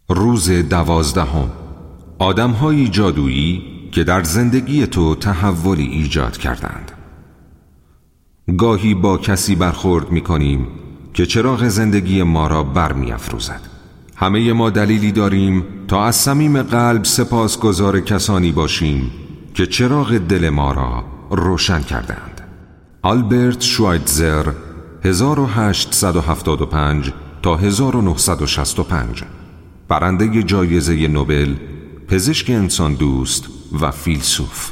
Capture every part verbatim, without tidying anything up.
روز دوازدهم. آدم‌های جادویی که در زندگی تو تحولی ایجاد کردند. گاهی با کسی برخورد می‌کنیم که چراغ زندگی ما را برمی‌افروزد. همه ما دلیلی داریم تا از صمیم قلب سپاسگزار کسانی باشیم که چراغ دل ما را روشن کردند. آلبرت شوایتزر هزار و هشتصد و هفتاد و پنج تا هزار و نهصد و شصت و پنج، برنده جایزه نوبل، پزشک انسان دوست و فیلسوف.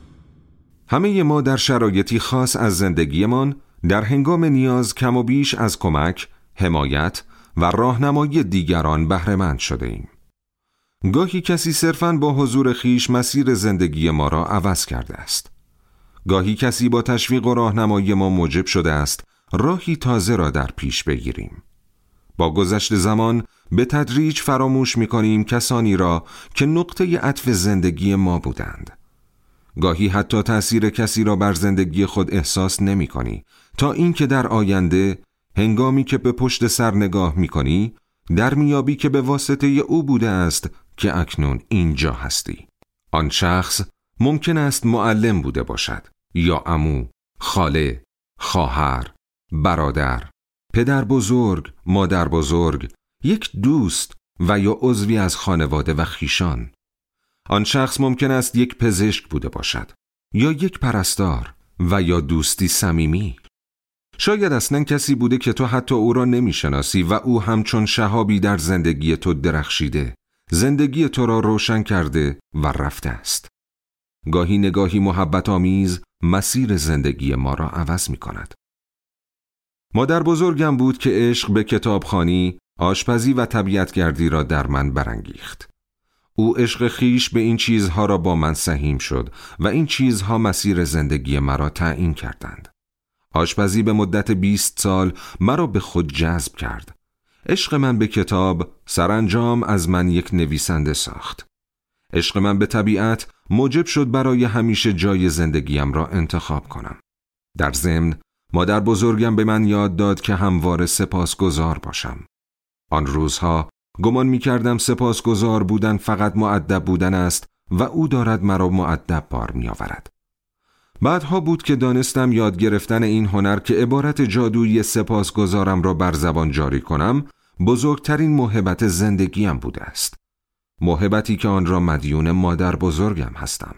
همه ما در شرایطی خاص از زندگیمان در هنگام نیاز کم و بیش از کمک، حمایت و راهنمایی دیگران بهره مند شده ایم. گاهی کسی صرفاً با حضور خیش مسیر زندگی ما را عوض کرده است. گاهی کسی با تشویق و راهنمایی ما موجب شده است راهی تازه را در پیش بگیریم. با گذشت زمان به تدریج فراموش می‌کنیم کسانی را که نقطه عطف زندگی ما بودند. گاهی حتی تأثیر کسی را بر زندگی خود احساس نمی‌کنی تا اینکه در آینده هنگامی که به پشت سر نگاه می‌کنی در میابی که به واسطه او بوده است که اکنون اینجا هستی. آن شخص ممکن است معلم بوده باشد، یا عمو، خاله، خواهر، برادر، پدر بزرگ، مادر بزرگ، یک دوست و یا عضوی از خانواده و خیشان. آن شخص ممکن است یک پزشک بوده باشد، یا یک پرستار و یا دوستی صمیمی. شاید اصلا کسی بوده که تو حتی او را نمیشناسی و او همچون شهابی در زندگی تو درخشیده، زندگی تو را روشن کرده و رفته است. گاهی نگاهی محبت آمیز مسیر زندگی ما را عوض می کند. مادر بزرگم بود که عشق به کتابخوانی، آشپزی و طبیعتگردی را در من برانگیخت. او عشق خیش به این چیزها را با من سهیم شد و این چیزها مسیر زندگی مرا تعیین کردند. آشپزی به مدت بیست سال مرا به خود جذب کرد. عشق من به کتاب سرانجام از من یک نویسنده ساخت. عشق من به طبیعت موجب شد برای همیشه جای زندگیم را انتخاب کنم. در ضمن مادر بزرگم به من یاد داد که همواره سپاسگزار باشم. آن روزها گمان می کردم سپاسگزار بودن فقط مؤدب بودن است و او دارد مرا مؤدب بار می آورد. بعدها بود که دانستم یاد گرفتن این هنر که عبارت جادویی سپاسگزارم را بر زبان جاری کنم بزرگترین موهبت زندگیم بوده است. موهبتی که آن را مدیون مادر بزرگم هستم.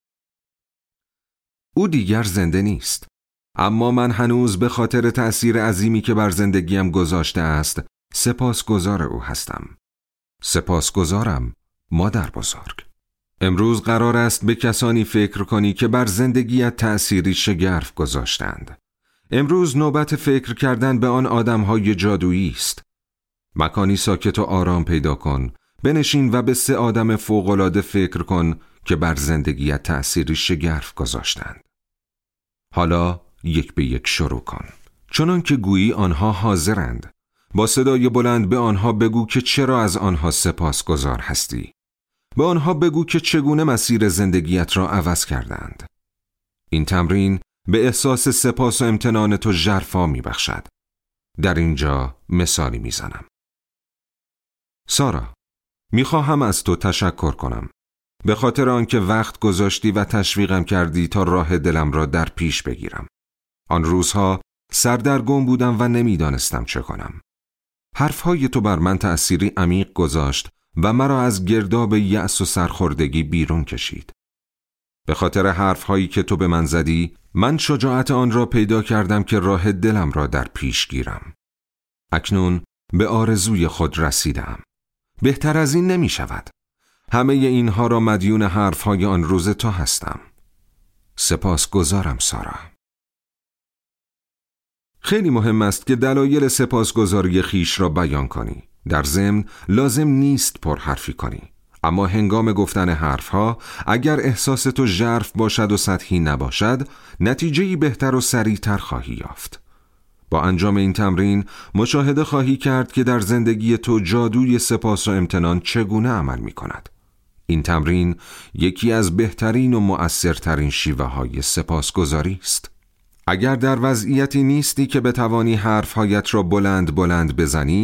او دیگر زنده نیست، اما من هنوز به خاطر تأثیر عظیمی که بر زندگیم گذاشته است سپاسگزار او هستم. سپاسگزارم مادر بزرگ. امروز قرار است به کسانی فکر کنی که بر زندگیت تأثیری شگرف گذاشتند. امروز نوبت فکر کردن به آن آدم‌های جادویی است. مکانی ساکت و آرام پیدا کن، بنشین و به سه آدم فوق‌العاده فکر کن که بر زندگیت تأثیری شگرف گذاشتند. حالا یک به یک شروع کن، چنان که گویی آنها حاضرند. با صدای بلند به آنها بگو که چرا از آنها سپاسگزار هستی. به آنها بگو که چگونه مسیر زندگیت را عوض کردند. این تمرین به احساس سپاس و امتنان تو ژرفا می بخشد. در اینجا مثالی می زنم. سارا، می خواهم از تو تشکر کنم. به خاطر آنکه وقت گذاشتی و تشویقم کردی تا راه دلم را در پیش بگیرم. آن روزها سردرگم بودم و نمی دانستم چه کنم. حرفهای تو بر من تأثیری عمیق گذاشت و مرا از گرداب یأس و سرخوردگی بیرون کشید. به خاطر حرفهایی که تو به من زدی، من شجاعت آن را پیدا کردم که راه دلم را در پیش گیرم. اکنون به آرزوی خود رسیدم. بهتر از این نمی شود. همه اینها را مدیون حرفهای آن روز تو هستم. سپاسگزارم سارا. خیلی مهم است که دلایل سپاسگزاری خیش را بیان کنی. در ضمن لازم نیست پرحرفی کنی، اما هنگام گفتن حرفها اگر احساس تو ژرف باشد و سطحی نباشد، نتیجه‌ای بهتر و سریعتر خواهی یافت. با انجام این تمرین مشاهده خواهی کرد که در زندگی تو جادوی سپاس و امتنان چگونه عمل می کند. این تمرین یکی از بهترین و مؤثرترین شیوه های سپاسگزاری است. اگر در وضعیتی نیستی که بتوانی حرفهایت را بلند بلند بزنی،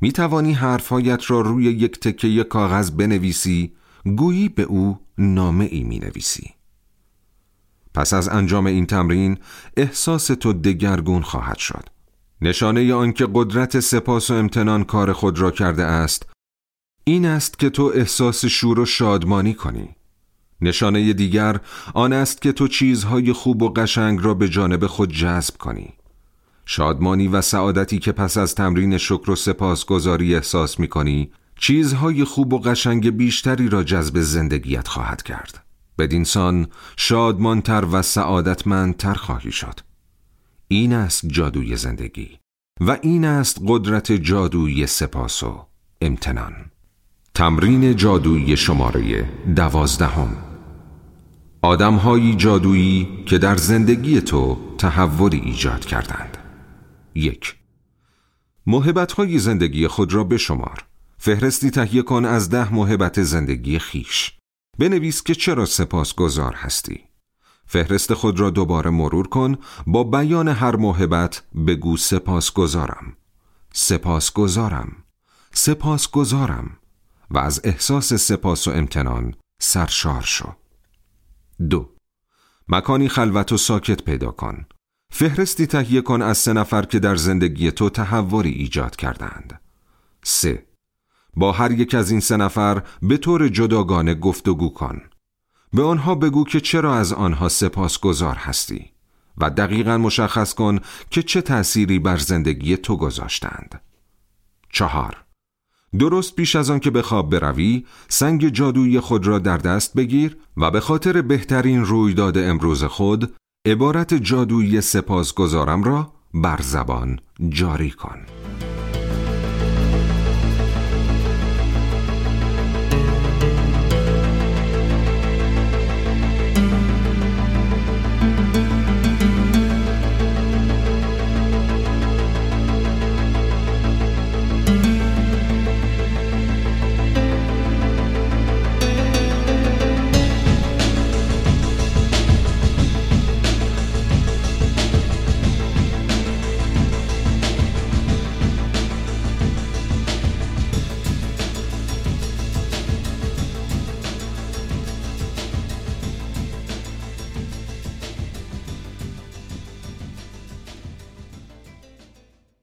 می توانی حرفهایت را روی یک تکه کاغذ بنویسی، گویی به او نامه ای می نویسی. پس از انجام این تمرین احساس تو دگرگون خواهد شد. نشانه آنکه قدرت سپاس و امتنان کار خود را کرده است این است که تو احساس شور و شادمانی کنی. نشانه دیگر آن است که تو چیزهای خوب و قشنگ را به جانب خود جذب کنی. شادمانی و سعادتی که پس از تمرین شکر و سپاسگزاری احساس می کنی چیزهای خوب و قشنگ بیشتری را جذب زندگیت خواهد کرد. بدینسان شادمانتر و سعادتمندتر خواهی شد. این است جادوی زندگی و این است قدرت جادویی سپاس و امتنان. تمرین جادویی شماره دوازدهم. آدم‌های جادویی که در زندگی تو تحولی ایجاد کردند. یک. موهبت‌های زندگی خود را بشمار. فهرستی تهیه کن از ده موهبت زندگی خیش. بنویس که چرا سپاسگزار هستی. فهرست خود را دوباره مرور کن، با بیان هر موهبت بگو سپاسگزارم، سپاسگزارم، سپاسگزارم و از احساس سپاس و امتنان سرشار شو. دو. مکانی خلوت و ساکت پیدا کن. فهرستی تهیه کن از سه نفر که در زندگی تو تحولی ایجاد کردند. سه. با هر یک از این سه نفر به طور جداگانه گفتگو کن. به آنها بگو که چرا از آنها سپاسگزار هستی و دقیقاً مشخص کن که چه تأثیری بر زندگی تو گذاشتند. چهار. درست پیش از آن که به خواب بروی، سنگ جادویی خود را در دست بگیر و به خاطر بهترین رویداد امروز خود، عبارت جادویی سپاسگزارم را بر زبان جاری کن.